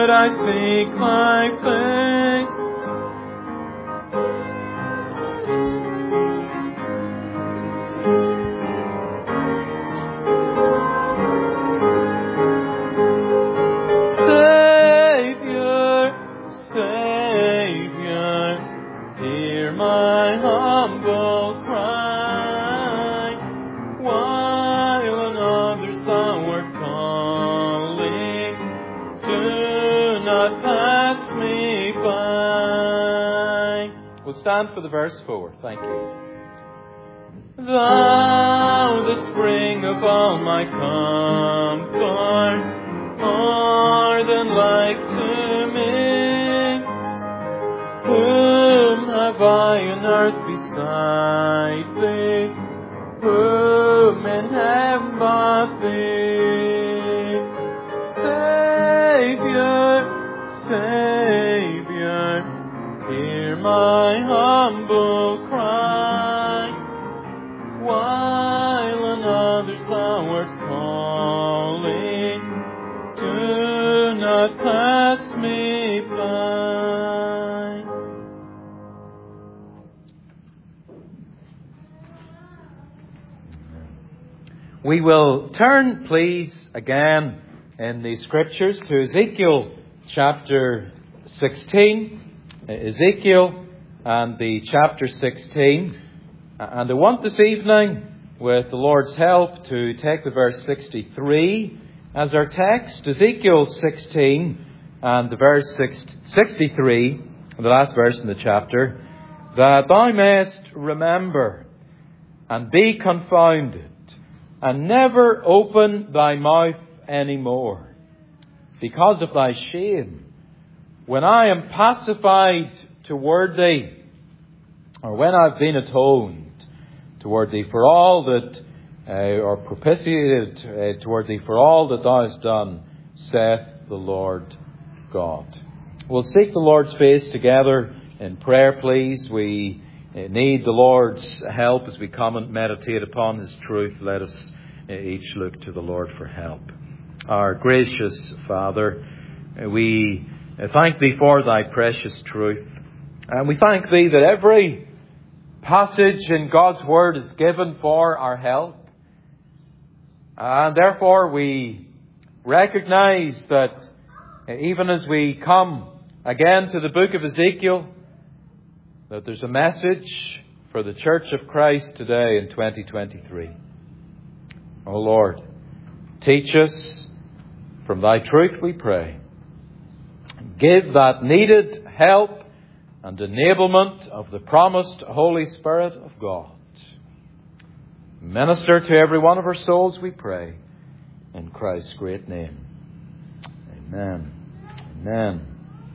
Lord, I seek thy face. Savior, Savior, hear my humble cry. While another's thou art calling, do not pass me by. We'll stand for the verse 4. Thank you. Thou, the spring of all my comfort, more than life to me. Whom have I on earth beside thee? Whom in heaven but thee? Savior, Savior, hear my humble cry. While another's thou art calling, do not pass me by. We will turn, please, again in the Scriptures to Ezekiel chapter 16. Ezekiel and the chapter 16. And I want this evening, with the Lord's help, to take the verse 63 as our text. Ezekiel 16 and the verse 63, the last verse in the chapter. That thou mayest remember and be confounded, and never open thy mouth any more, because of thy shame, when I am pacified toward thee, or when I've been atoned toward thee for all that, or propitiated toward thee for all that thou hast done, saith the Lord God. We'll seek the Lord's face together in prayer, please. We need the Lord's help as we come and meditate upon His truth. Let us each look to the Lord for help. Our gracious Father, we thank Thee for Thy precious truth. And we thank Thee that every passage in God's Word is given for our help. And therefore we recognize that even as we come again to the book of Ezekiel, that there's a message for the Church of Christ today in 2023. O Lord, teach us from Thy truth, we pray. Give that needed help and enablement of the promised Holy Spirit of God. Minister to every one of our souls, we pray, in Christ's great name. Amen. Amen.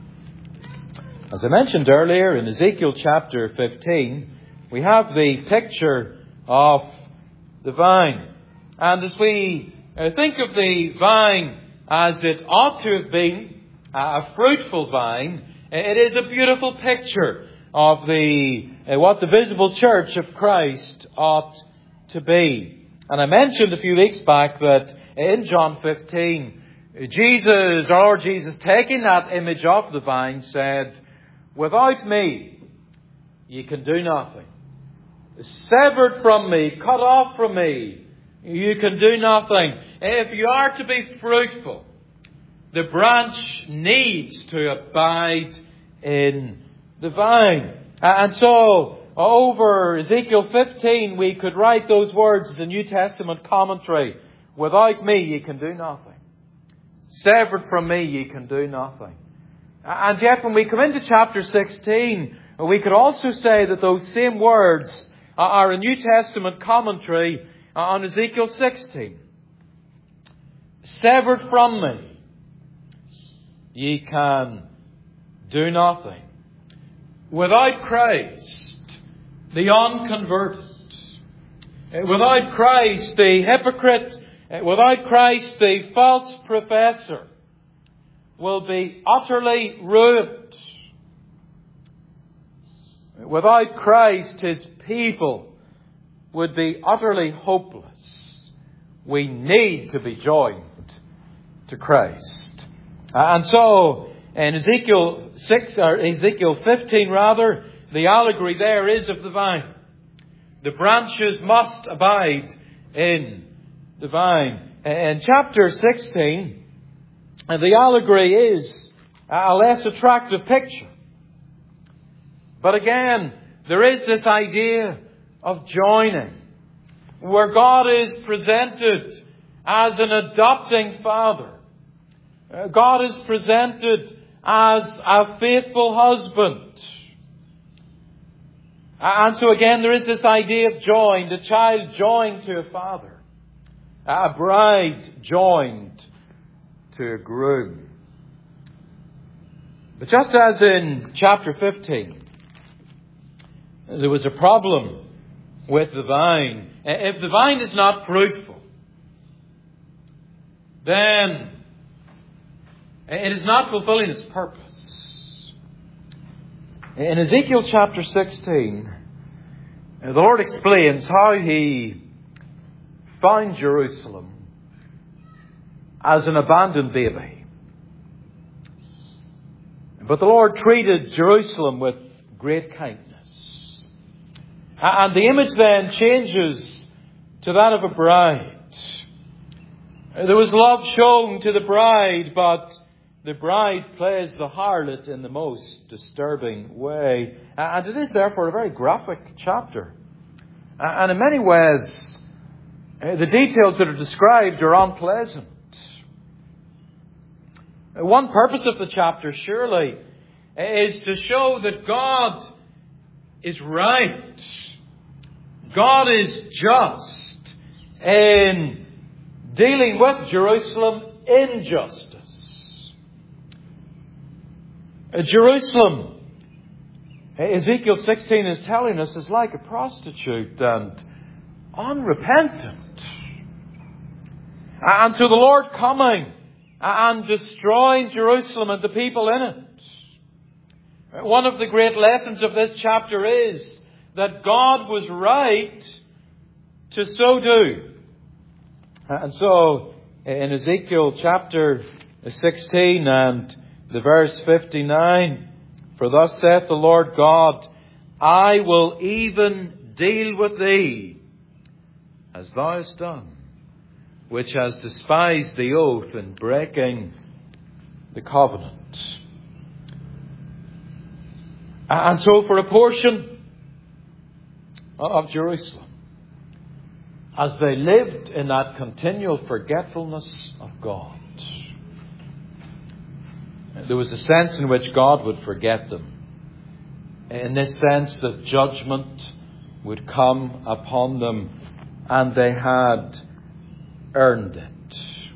As I mentioned earlier, in Ezekiel chapter 15, we have the picture of the vine. And as we think of the vine as it ought to have been, a fruitful vine, it is a beautiful picture of what the visible church of Christ ought to be. And I mentioned a few weeks back that in John 15, our Lord Jesus, taking that image of the vine, said, "Without me, ye can do nothing. Severed from me, cut off from me, you can do nothing." If you are to be fruitful, the branch needs to abide in the vine. And so, over Ezekiel 15, we could write those words as a New Testament commentary. "Without me, ye can do nothing. Severed from me, ye can do nothing." And yet, when we come into chapter 16, we could also say that those same words are a New Testament commentary on Ezekiel 16. "Severed from me, ye can do nothing." Without Christ, the unconverted, without Christ, the hypocrite, without Christ, the false professor, will be utterly ruined. Without Christ, His people would be utterly hopeless. We need to be joined to Christ. And so, in Ezekiel 15 rather, the allegory there is of the vine. The branches must abide in the vine. In chapter 16, the allegory is a less attractive picture. But again, there is this idea of joining, where God is presented as an adopting Father. God is presented as a faithful husband. And so again, there is this idea of joined, a child joined to a father, a bride joined to a groom. But just as in chapter 15, there was a problem with the vine. If the vine is not fruitful, then it is not fulfilling its purpose. In Ezekiel chapter 16, the Lord explains how He found Jerusalem as an abandoned baby. But the Lord treated Jerusalem with great kindness. And the image then changes to that of a bride. There was love shown to the bride, but the bride plays the harlot in the most disturbing way. And it is therefore a very graphic chapter. And in many ways, the details that are described are unpleasant. One purpose of the chapter, surely, is to show that God is right. God is just in dealing with Jerusalem in justice. Jerusalem, Ezekiel 16 is telling us, is like a prostitute and unrepentant. And so the Lord coming and destroying Jerusalem and the people in it. One of the great lessons of this chapter is that God was right to so do. And so, in Ezekiel chapter 16 and the verse 59, for thus saith the Lord God, I will even deal with thee as thou hast done, which has despised the oath in breaking the covenant. And so for a portion of Jerusalem, as they lived in that continual forgetfulness of God, there was a sense in which God would forget them. In this sense that judgment would come upon them, and they had earned it.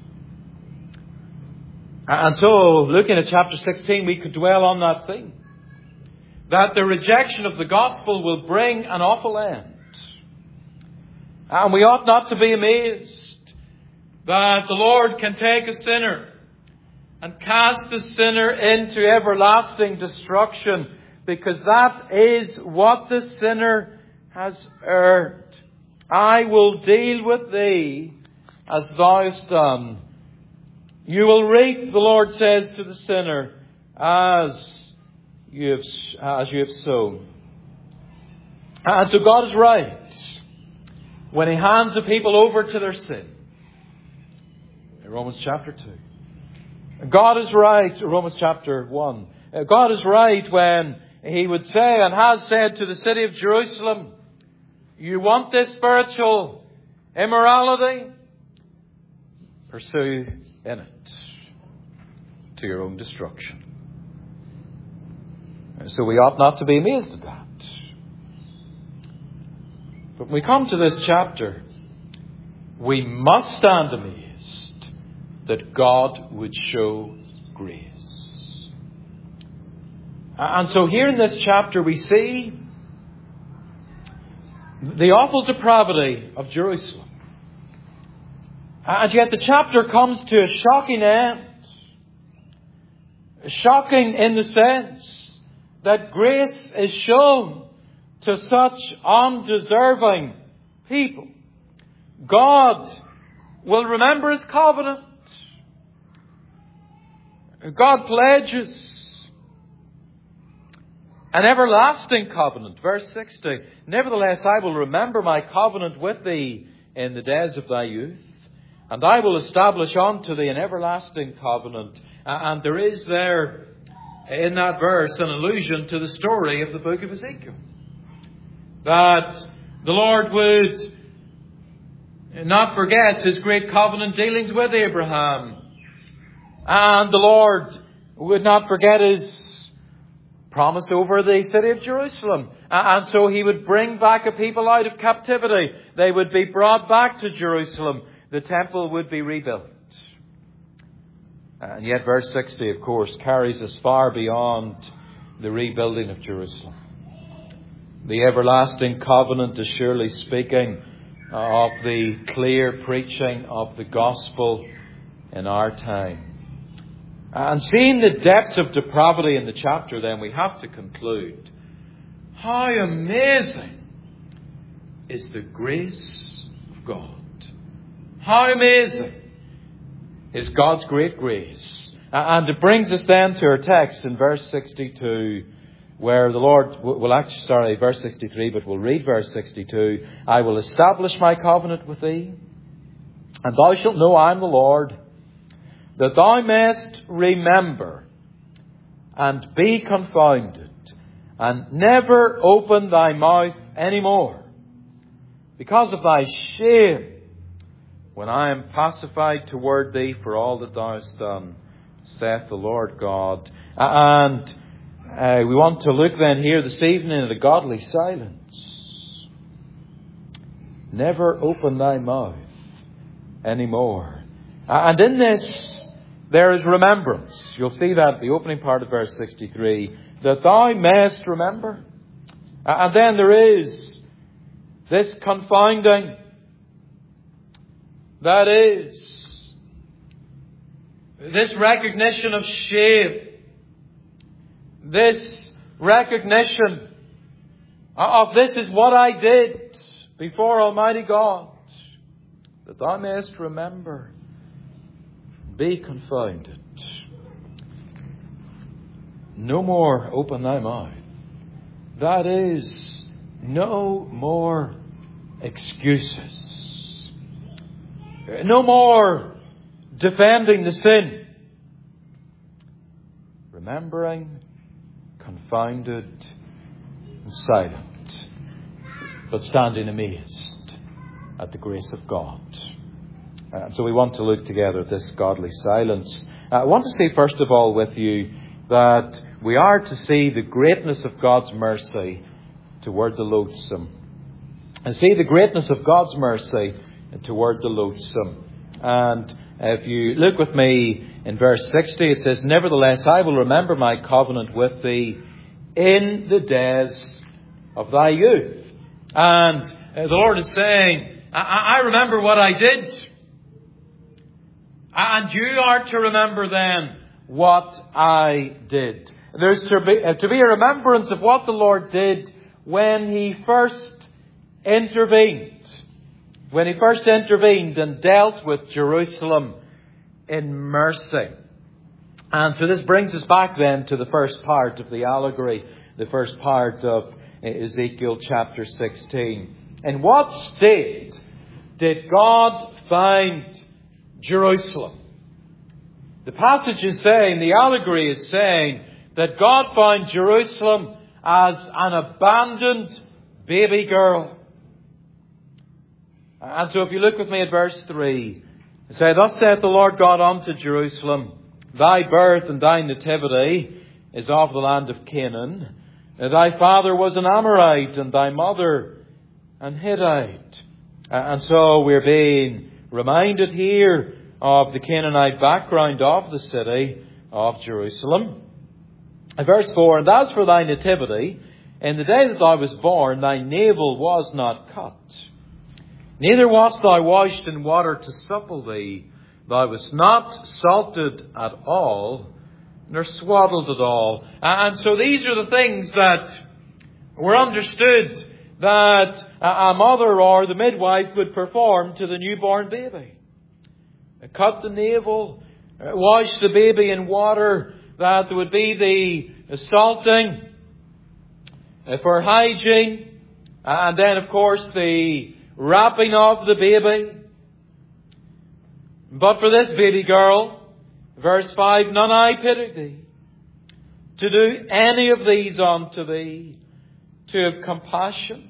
And so, looking at chapter 16, we could dwell on that theme. That the rejection of the gospel will bring an awful end. And we ought not to be amazed that the Lord can take a sinner and cast the sinner into everlasting destruction, because that is what the sinner has earned. I will deal with thee as thou hast done. You will reap, the Lord says to the sinner, as you have sown. And so God is right when He hands the people over to their sin. In Romans chapter 2. God is right, Romans chapter 1. God is right when He would say and has said to the city of Jerusalem, you want this spiritual immorality? Pursue in it to your own destruction. So we ought not to be amazed at that. But when we come to this chapter, we must stand amazed that God would show grace. And so here in this chapter we see the awful depravity of Jerusalem. And yet the chapter comes to a shocking end. Shocking in the sense that grace is shown to such undeserving people. God will remember His covenant. God pledges an everlasting covenant. Verse 60, nevertheless I will remember my covenant with thee in the days of thy youth, and I will establish unto thee an everlasting covenant. And there is there in that verse an allusion to the story of the book of Ezekiel. That the Lord would not forget His great covenant dealings with Abraham. And the Lord would not forget His promise over the city of Jerusalem. And so He would bring back a people out of captivity. They would be brought back to Jerusalem. The temple would be rebuilt. And yet verse 60, of course, carries us far beyond the rebuilding of Jerusalem. The everlasting covenant is surely speaking of the clear preaching of the gospel in our time. And seeing the depths of depravity in the chapter, then we have to conclude, how amazing is the grace of God. How amazing is God's great grace. And it brings us then to our text in verse 62, where the Lord verse 63, but we'll read verse 62. I will establish my covenant with thee, and thou shalt know I am the Lord, that thou mayest remember and be confounded, and never open thy mouth any more, because of thy shame, when I am pacified toward thee for all that thou hast done, saith the Lord God. And we want to look then here this evening at a godly silence. Never open thy mouth any more. And in this, there is remembrance. You'll see that at the opening part of verse 63, that thou mayest remember. And then there is this confounding. That is this recognition of shame. This recognition of this is what I did before Almighty God. That thou mayest remember. Be confounded. No more open thy mouth. That is, no more excuses. No more defending the sin. Remembering, confounded, and silent, but standing amazed at the grace of God. So we want to look together at this godly silence. I want to say first of all with you that we are to see the greatness of God's mercy toward the loathsome. And see the greatness of God's mercy toward the loathsome. And if you look with me in verse 60, it says, nevertheless, I will remember my covenant with thee in the days of thy youth. And the Lord is saying, I remember what I did. And you are to remember then what I did. There's to be a remembrance of what the Lord did when He first intervened. When He first intervened and dealt with Jerusalem in mercy. And so this brings us back then to the first part of the allegory, the first part of Ezekiel chapter 16. In what state did God find Jerusalem? The passage is saying, the allegory is saying, that God found Jerusalem as an abandoned baby girl. And so if you look with me at verse 3, it says, thus saith the Lord God unto Jerusalem, thy birth and thy nativity is of the land of Canaan. Thy father was an Amorite, and thy mother an Hittite. And so we're being reminded here of the Canaanite background of the city of Jerusalem. Verse 4, and as for thy nativity, in the day that thou wast born, thy navel was not cut. Neither wast thou washed in water to supple thee. Thou wast not salted at all, nor swaddled at all. And so these are the things that were understood that a mother or the midwife would perform to the newborn baby. Cut the navel, wash the baby in water, that there would be the salting for hygiene, and then of course the wrapping of the baby. But for this baby girl, verse 5, none I pity thee, to do any of these unto thee, to have compassion.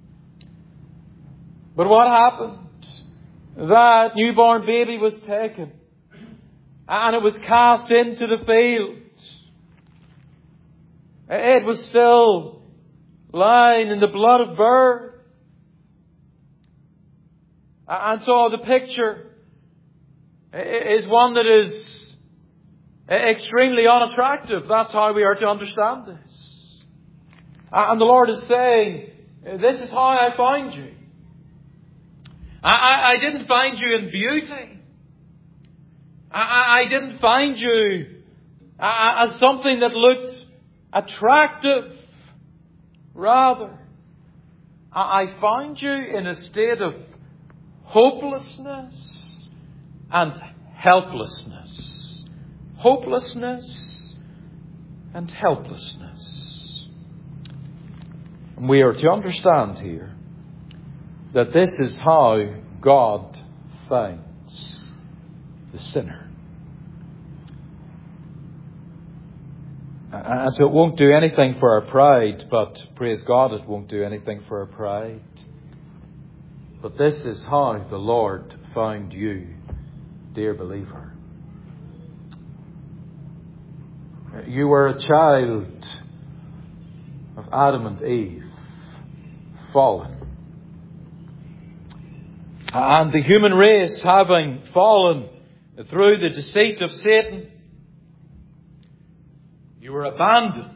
But what happened? That newborn baby was taken, and it was cast into the field. It was still lying in the blood of birth. And so the picture is one that is extremely unattractive. That's how we are to understand this. And the Lord is saying, this is how I find you. I didn't find you in beauty. I didn't find you as something that looked attractive. Rather, I find you in a state of hopelessness and helplessness. Hopelessness and helplessness. And we are to understand here that this is how God finds the sinner. And so it won't do anything for our pride, but praise God, it won't do anything for our pride. But this is how the Lord found you, dear believer. You were a child of Adam and Eve, fallen. And the human race, having fallen through the deceit of Satan, you were abandoned.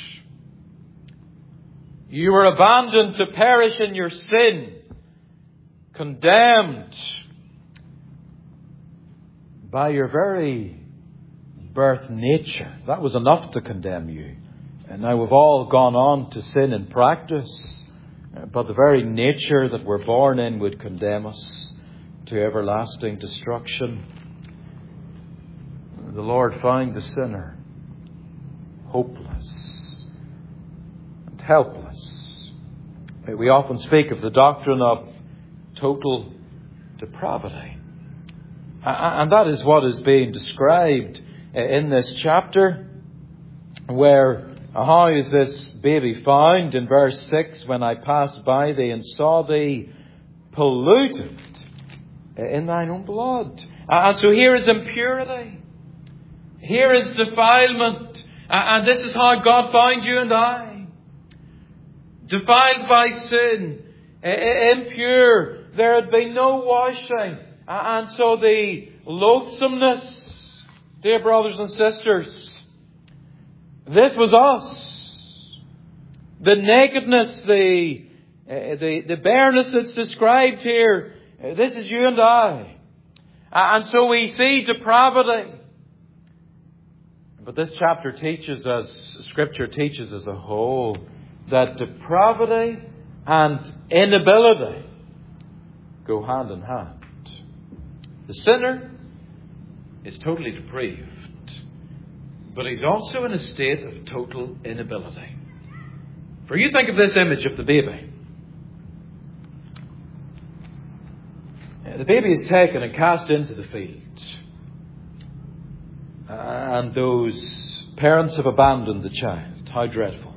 You were abandoned to perish in your sin, condemned by your very birth nature. That was enough to condemn you. And now we've all gone on to sin in practice, but the very nature that we're born in would condemn us to everlasting destruction. The Lord found the sinner hopeless and helpless. We often speak of the doctrine of total depravity. And that is what is being described in this chapter, where how is this baby found? In verse 6, when I passed by thee and saw thee polluted in thine own blood. And so here is impurity. Here is defilement. And this is how God found you and I. Defiled by sin. Impure. There had been no washing. And so the loathsomeness, dear brothers and sisters, this was us. The nakedness, the bareness that's described here, this is you and I. And so we see depravity. But this chapter teaches us, Scripture teaches as a whole, that depravity and inability go hand in hand. The sinner is totally depraved, but he's also in a state of total inability. For you think of this image of the baby. The baby is taken and cast into the field. And those parents have abandoned the child. How dreadful.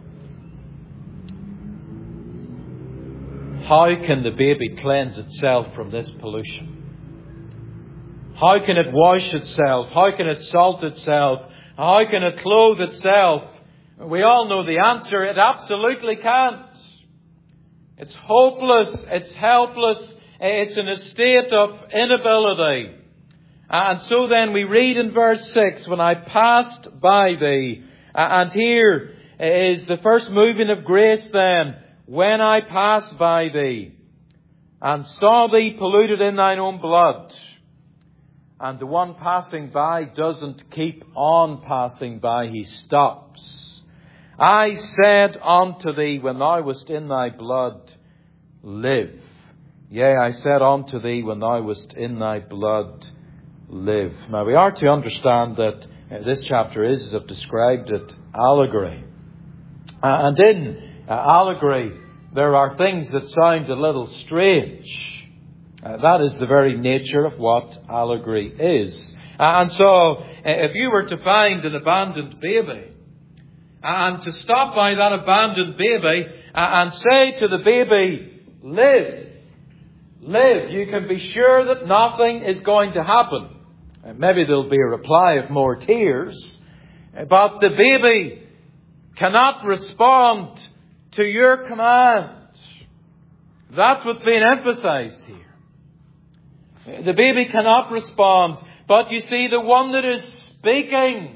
How can the baby cleanse itself from this pollution? How can it wash itself? How can it salt itself? How can it clothe itself? We all know the answer. It absolutely can't. It's hopeless. It's helpless. It's in a state of inability. And so then we read in verse 6, when I passed by thee. And here is the first moving of grace then. When I passed by thee and saw thee polluted in thine own blood. And the one passing by doesn't keep on passing by. He stops. I said unto thee, when thou wast in thy blood, live. Yea, I said unto thee, when thou wast in thy blood, live. Now we are to understand that this chapter is, as I've described it, allegory. And in allegory, there are things that sound a little strange. That is the very nature of what allegory is. And so, if you were to find an abandoned baby, and to stop by that abandoned baby, and say to the baby, live, live, you can be sure that nothing is going to happen. Maybe there'll be a reply of more tears, but the baby cannot respond to your command. That's what's being emphasized here. The baby cannot respond, but you see, the one that is speaking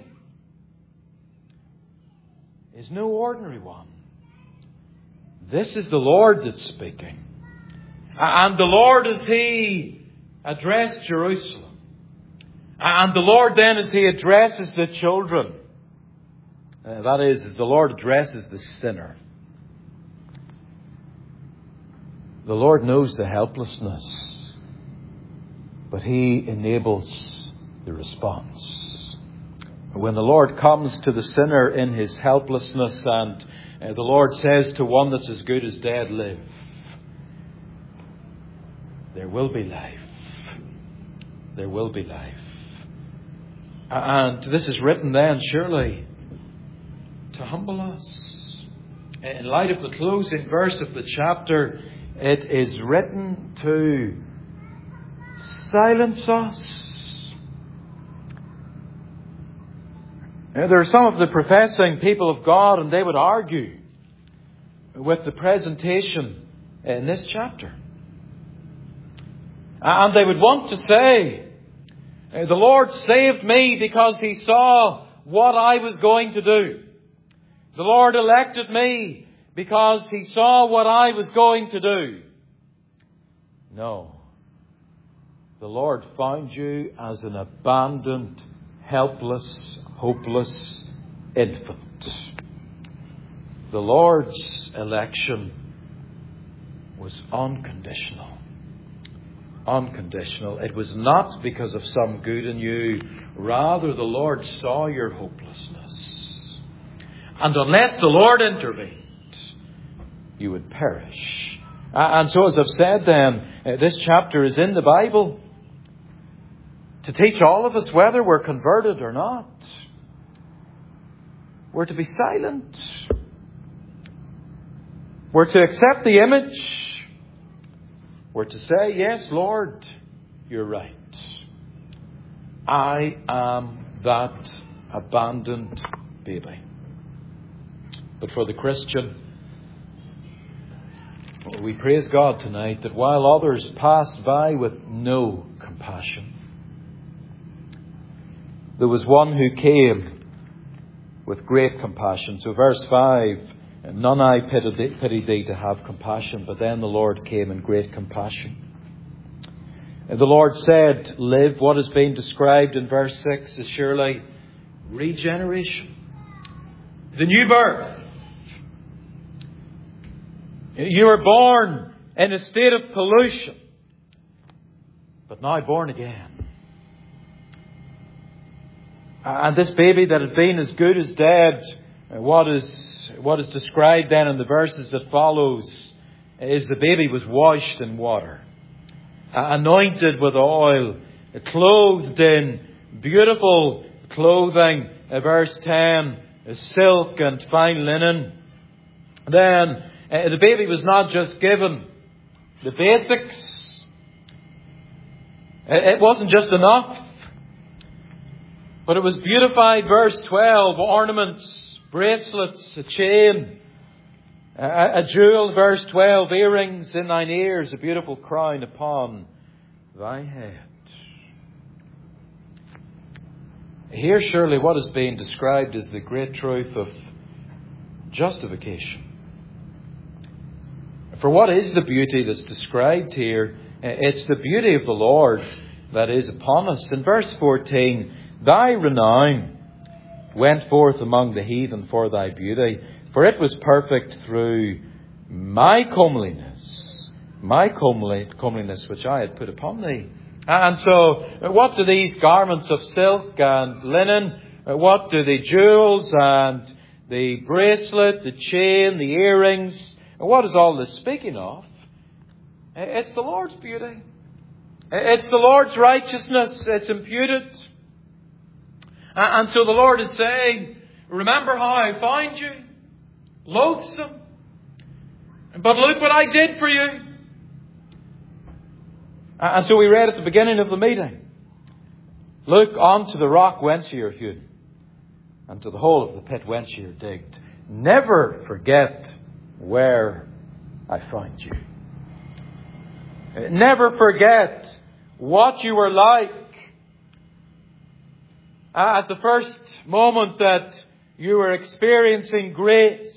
is no ordinary one. This is the Lord that's speaking. And the Lord, as He addressed Jerusalem, and the Lord then, as He addresses the children, that is, as the Lord addresses the sinner, the Lord knows the helplessness, but He enables the response. When the Lord comes to the sinner in his helplessness, and the Lord says to one that's as good as dead, live, there will be life. There will be life. And this is written then, surely, to humble us. In light of the closing verse of the chapter, it is written to silence us. There are some of the professing people of God, and they would argue with the presentation in this chapter. And they would want to say, the Lord saved me because He saw what I was going to do. The Lord elected me because He saw what I was going to do. No. The Lord found you as an abandoned, helpless, hopeless infant. The Lord's election was unconditional. Unconditional. It was not because of some good in you. Rather, the Lord saw your hopelessness. And unless the Lord intervened, you would perish. And so, as I've said then, this chapter is in the Bible to teach all of us, whether we're converted or not, we're to be silent. We're to accept the image. We're to say, yes, Lord, you're right. I am that abandoned baby. But for the Christian, we praise God tonight that while others passed by with no compassion, there was one who came with great compassion. So verse 5, none I pity thee to have compassion, but then the Lord came in great compassion. And the Lord said, live. What is being described in verse 6 is surely regeneration. The new birth. You were born in a state of pollution, but now born again. And this baby that had been as good as dead, what is described then in the verses that follows is the baby was washed in water, anointed with oil, clothed in beautiful clothing, verse 10, silk and fine linen. Then the baby was not just given the basics. It wasn't just enough. But it was beautified, verse 12, ornaments, bracelets, a chain, a jewel, verse 12, earrings in thine ears, a beautiful crown upon thy head. Here surely what is being described is the great truth of justification. For what is the beauty that's described here? It's the beauty of the Lord that is upon us. In verse 14, thy renown went forth among the heathen for thy beauty, for it was perfect through my comeliness which I had put upon thee. And so, what do these garments of silk and linen, what do the jewels and the bracelet, the chain, the earrings, what is all this speaking of? It's the Lord's beauty. It's the Lord's righteousness. It's imputed. And so the Lord is saying, remember how I found you? Loathsome. But look what I did for you. And so we read at the beginning of the meeting, look unto the rock whence ye are hewn, and to the hole of the pit whence ye are digged. Never forget where I found you. Never forget what you were like at the first moment that you were experiencing grace.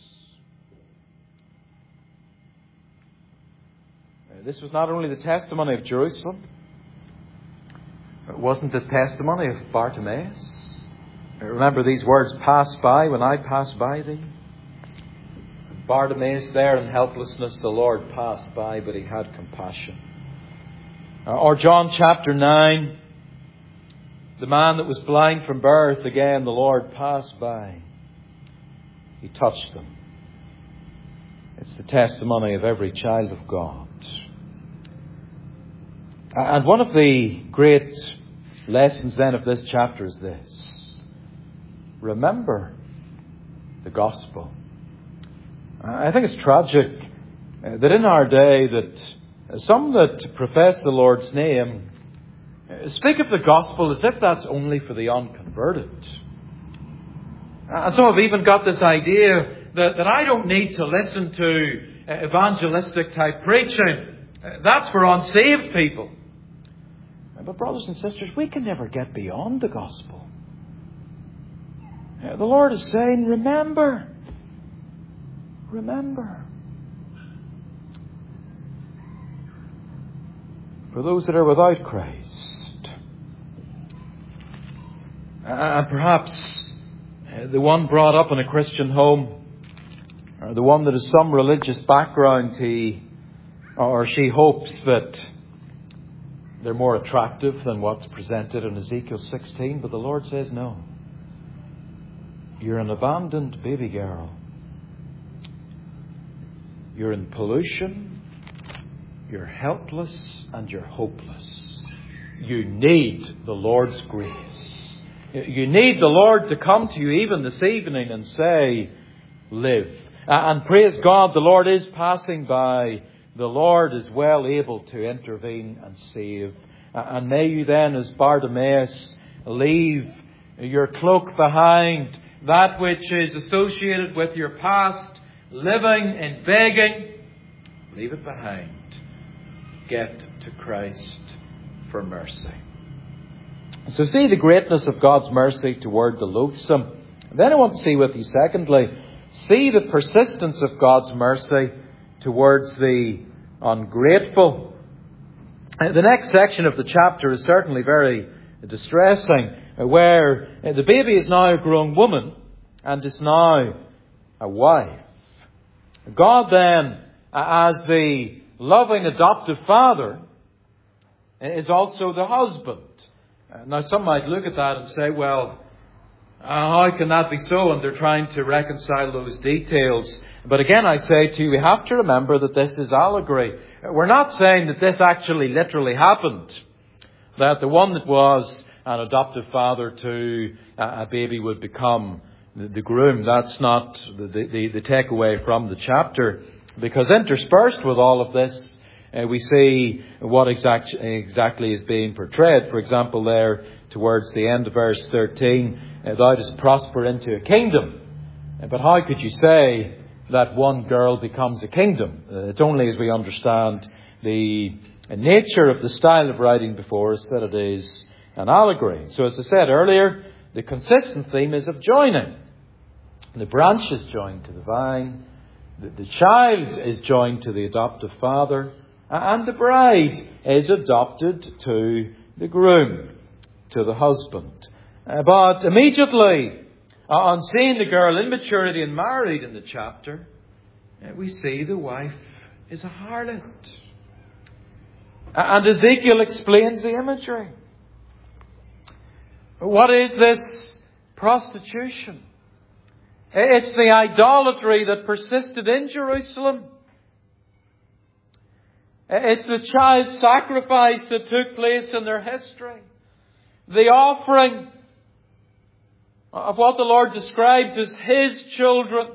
This was not only the testimony of Jerusalem. It wasn't the testimony of Bartimaeus. Remember these words, pass by when I pass by thee. Bartimaeus there in helplessness, the Lord passed by, but he had compassion. Or John chapter 9, the man that was blind from birth, again the Lord passed by. He touched them. It's the testimony of every child of God. And one of the great lessons then of this chapter is this. Remember the gospel. I think it's tragic that in our day that some that profess the Lord's name speak of the gospel as if that's only for the unconverted. And some have even got this idea that I don't need to listen to evangelistic type preaching. That's for unsaved people. But brothers and sisters, we can never get beyond the gospel. The Lord is saying, remember. Remember. For those that are without Christ. And perhaps the one brought up in a Christian home, or the one that has some religious background, he or she hopes that they're more attractive than what's presented in Ezekiel 16. But the Lord says, no. You're an abandoned baby girl. You're in pollution. You're helpless and you're hopeless. You need the Lord's grace. You need the Lord to come to you even this evening and say, live. And praise God, the Lord is passing by. The Lord is well able to intervene and save. And may you then, as Bartimaeus, leave your cloak behind, that which is associated with your past, living and begging. Leave it behind. Get to Christ for mercy. So see the greatness of God's mercy toward the loathsome. Then I want to see with you, secondly, see the persistence of God's mercy towards the ungrateful. The next section of the chapter is certainly very distressing, where the baby is now a grown woman and is now a wife. God then, as the loving adoptive father, is also the husband. Now some might look at that and say, well, how can that be so? And they're trying to reconcile those details. But again, I say to you, we have to remember that this is allegory. We're not saying that this actually literally happened. That the one that was an adoptive father to a baby would become the groom. That's not the takeaway from the chapter. Because interspersed with all of this, we see what exactly is being portrayed. For example, there towards the end of verse 13, thou dost prosper into a kingdom. But how could you say that one girl becomes a kingdom? It's only as we understand the nature of the style of writing before us that it is an allegory. So as I said earlier, the consistent theme is of joining. The branch is joined to the vine. The child is joined to the adoptive father. And the bride is adopted to the groom, to the husband. But immediately, on seeing the girl in maturity and married in the chapter, we see the wife is a harlot. And Ezekiel explains the imagery. What is this prostitution? It's the idolatry that persisted in Jerusalem. It's the child sacrifice that took place in their history. The offering of what the Lord describes as His children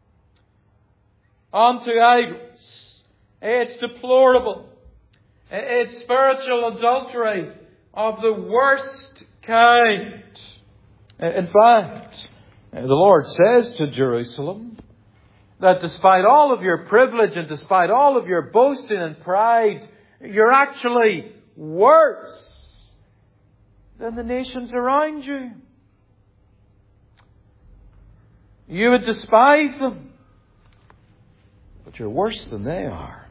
unto idols. It's deplorable. It's spiritual adultery of the worst kind. In fact, the Lord says to Jerusalem that despite all of your privilege and despite all of your boasting and pride, you're actually worse than the nations around you. You would despise them, but you're worse than they are.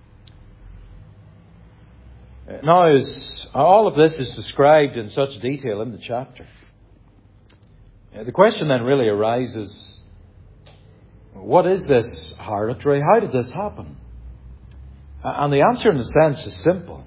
Now, as all of this is described in such detail in the chapter, the question then really arises, what is this harlotry? How did this happen? And the answer in a sense is simple.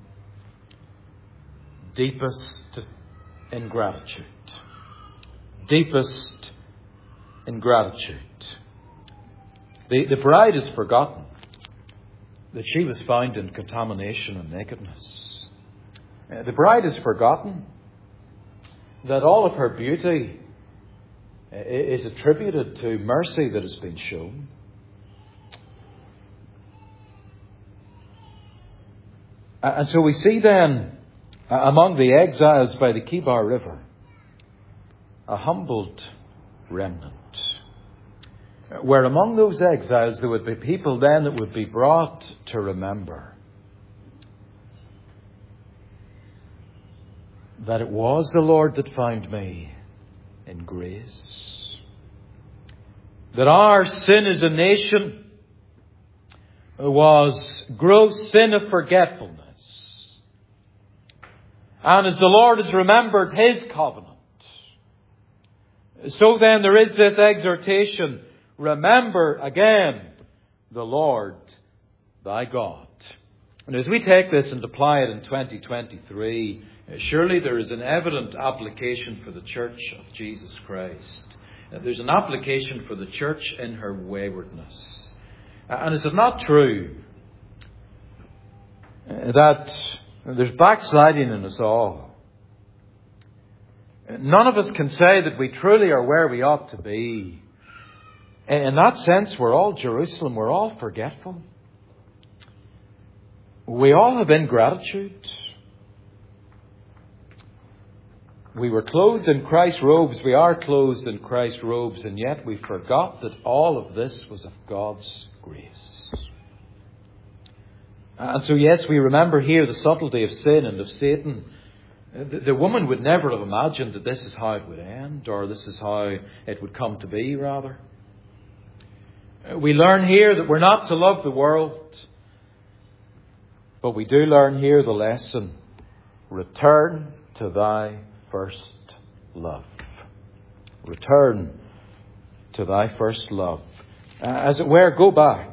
Deepest ingratitude. Deepest ingratitude. The bride is forgotten that she was found in contamination and nakedness. The bride is forgotten that all of her beauty is attributed to mercy that has been shown. And so we see then, among the exiles by the Kibar River, a humbled remnant. Where among those exiles there would be people then that would be brought to remember that it was the Lord that found me in grace. That our sin as a nation was gross sin of forgetfulness. And as the Lord has remembered His covenant, so then there is this exhortation, remember again the Lord thy God. And as we take this and apply it in 2023, surely there is an evident application for the Church of Jesus Christ. There's an application for the Church in her waywardness. And is it not true that there's backsliding in us all? None of us can say that we truly are where we ought to be. In that sense, we're all Jerusalem. We're all forgetful. We all have ingratitude. We were clothed in Christ's robes. We are clothed in Christ's robes. And yet we forgot that all of this was of God's grace. And so, yes, we remember here the subtlety of sin and of Satan. The woman would never have imagined that this is how it would end, or this is how it would come to be, rather. We learn here that we're not to love the world, but we do learn here the lesson, return to thy first love. Return to thy first love. As it were, go back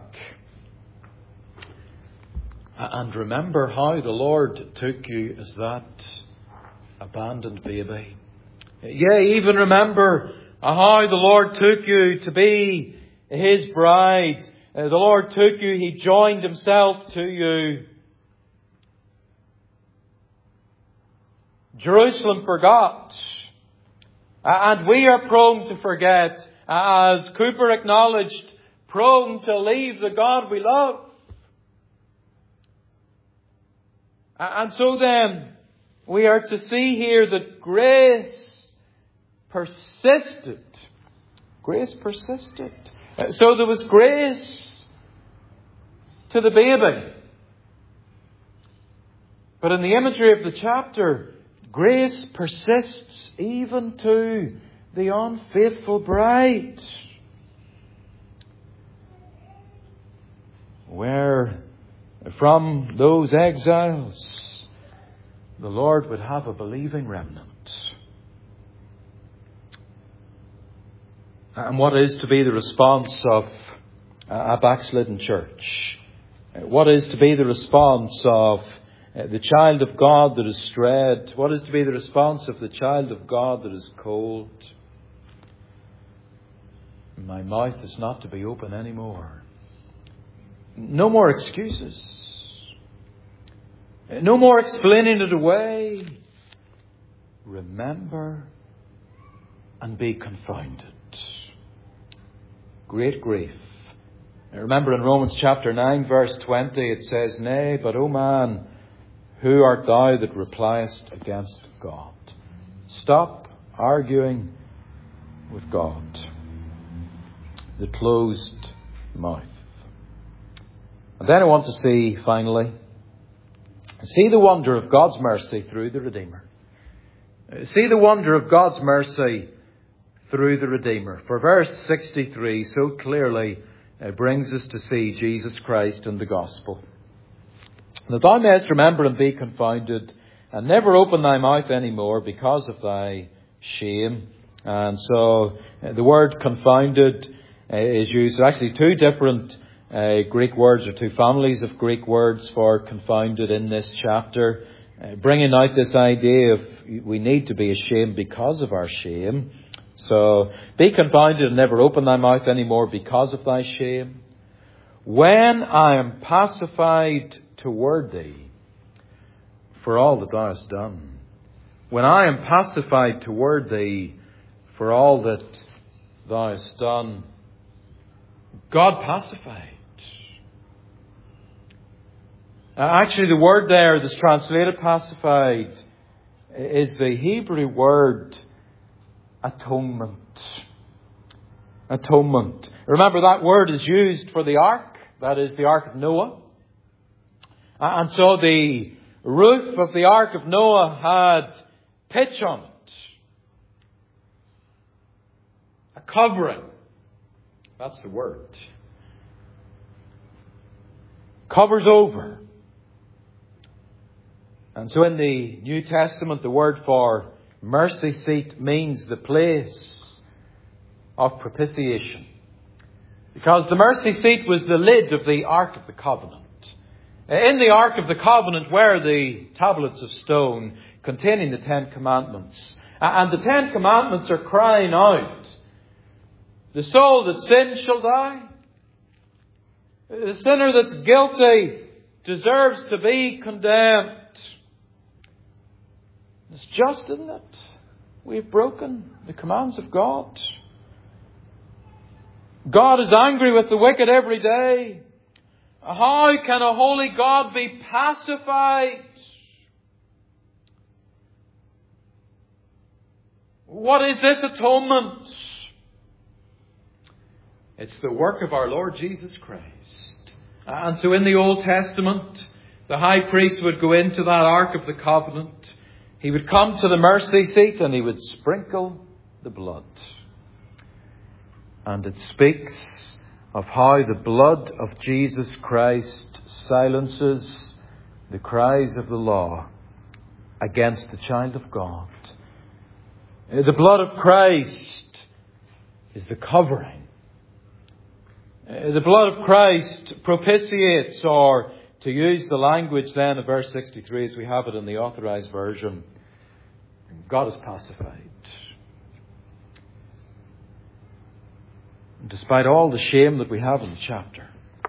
and remember how the Lord took you as that abandoned baby. Yea, even remember how the Lord took you to be His bride. The Lord took you, He joined Himself to you. Jerusalem forgot. And we are prone to forget. As Cooper acknowledged, prone to leave the God we love. And so then, we are to see here that grace persisted. Grace persisted. So there was grace to the baby. But in the imagery of the chapter, grace persists even to the unfaithful bride. Where from those exiles, the Lord would have a believing remnant. And what is to be the response of a backslidden church? What is to be the response of The child of God that is strayed. What is to be the response of the child of God that is cold? My mouth is not to be open anymore. No more excuses. No more explaining it away. Remember and be confounded. Great grief. I remember in Romans chapter 9 verse 20 it says, Nay, but O man, who art thou that repliest against God? Stop arguing with God. The closed mouth. And then I want to see, finally, see the wonder of God's mercy through the Redeemer. See the wonder of God's mercy through the Redeemer. For verse 63 so clearly brings us to see Jesus Christ and the gospel. That thou mayest remember and be confounded, and never open thy mouth any more because of thy shame. And so the word confounded is used. There are actually two different Greek words, or two families of Greek words for confounded in this chapter, bringing out this idea of we need to be ashamed because of our shame. So, be confounded and never open thy mouth any more because of thy shame. When I am pacified toward thee for all that thou hast done. When I am pacified toward thee for all that thou hast done. God pacified. Actually, the word there that's translated pacified is the Hebrew word atonement. Atonement. Remember, that word is used for the ark. That is the ark of Noah. And so the roof of the ark of Noah had pitch on it. A covering. That's the word. Covers over. And so in the New Testament, the word for mercy seat means the place of propitiation. Because the mercy seat was the lid of the Ark of the Covenant. In the Ark of the Covenant were the tablets of stone containing the Ten Commandments. And the Ten Commandments are crying out, the soul that sins shall die. The sinner that's guilty deserves to be condemned. It's just, isn't it? We've broken the commands of God. God is angry with the wicked every day. How can a holy God be pacified? What is this atonement? It's the work of our Lord Jesus Christ. And so in the Old Testament, the high priest would go into that Ark of the Covenant. He would come to the mercy seat and he would sprinkle the blood. And it speaks of how the blood of Jesus Christ silences the cries of the law against the child of God. The blood of Christ is the covering. The blood of Christ propitiates, or to use the language then of verse 63 as we have it in the Authorized Version, God is pacified. And despite all the shame that we have in the chapter,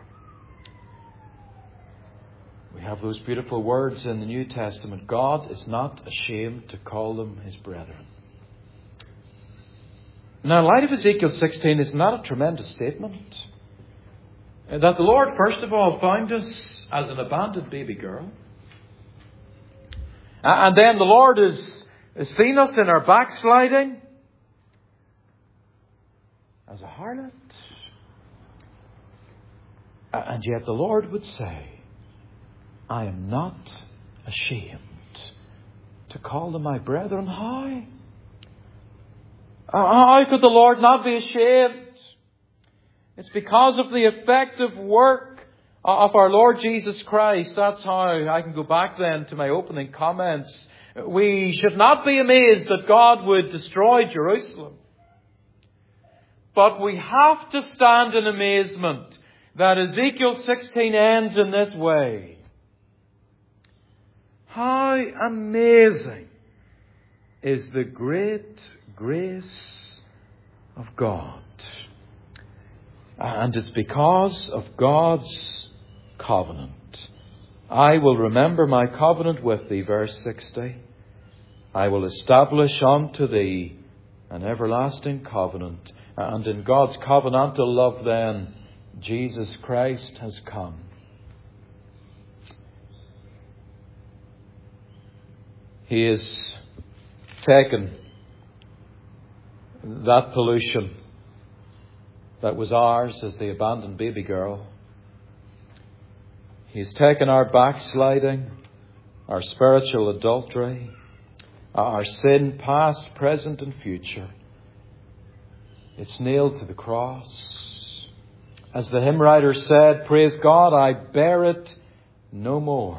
we have those beautiful words in the New Testament. God is not ashamed to call them his brethren. Now, in light of Ezekiel 16, isn't that a tremendous statement? That the Lord, first of all, found us as an abandoned baby girl. And then the Lord has seen us in our backsliding as a harlot. And yet the Lord would say, I am not ashamed to call them my brethren. How could the Lord not be ashamed? It's because of the effective work of our Lord Jesus Christ. That's how I can go back then to my opening comments. We should not be amazed that God would destroy Jerusalem. But we have to stand in amazement that Ezekiel 16 ends in this way. How amazing is the great grace of God. And it's because of God's covenant. I will remember my covenant with thee, verse 60. I will establish unto thee an everlasting covenant. And in God's covenantal love then, Jesus Christ has come. He has taken that pollution that was ours as the abandoned baby girl. He's taken our backsliding, our spiritual adultery, our sin past, present and future. It's nailed to the cross. As the hymn writer said, praise God, I bear it no more.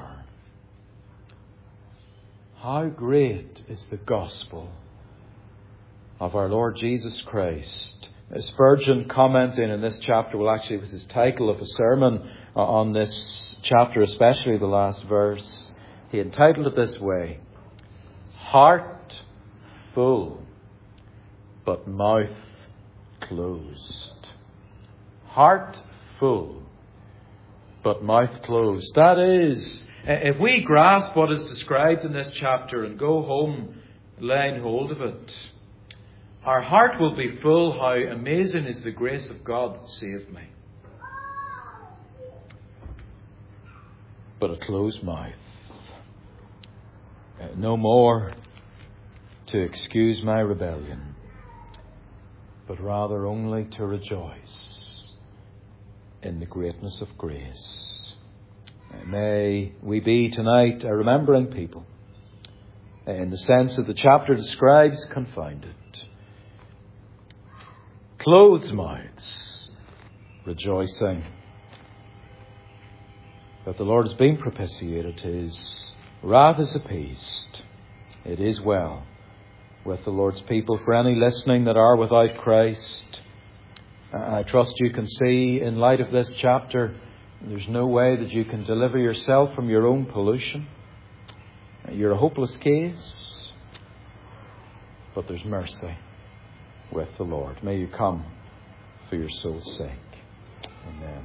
How great is the gospel of our Lord Jesus Christ. Spurgeon, commenting in this chapter, well, actually it was his title of a sermon on this chapter, especially the last verse. He entitled it this way: Heart full, but mouth closed. Heart full, but mouth closed. That is, if we grasp what is described in this chapter and go home laying hold of it, our heart will be full. How amazing is the grace of God that saved me. But a closed mouth. No more to excuse my rebellion, but rather only to rejoice in the greatness of grace. May we be tonight a remembering people, in the sense that the chapter describes, confounded. Closed mouths, rejoicing that the Lord has been propitiated, His wrath is appeased. It is well with the Lord's people. For any listening that are without Christ, I trust you can see, in light of this chapter, there's no way that you can deliver yourself from your own pollution. You're a hopeless case, but there's mercy with the Lord. May you come for your soul's sake. Amen.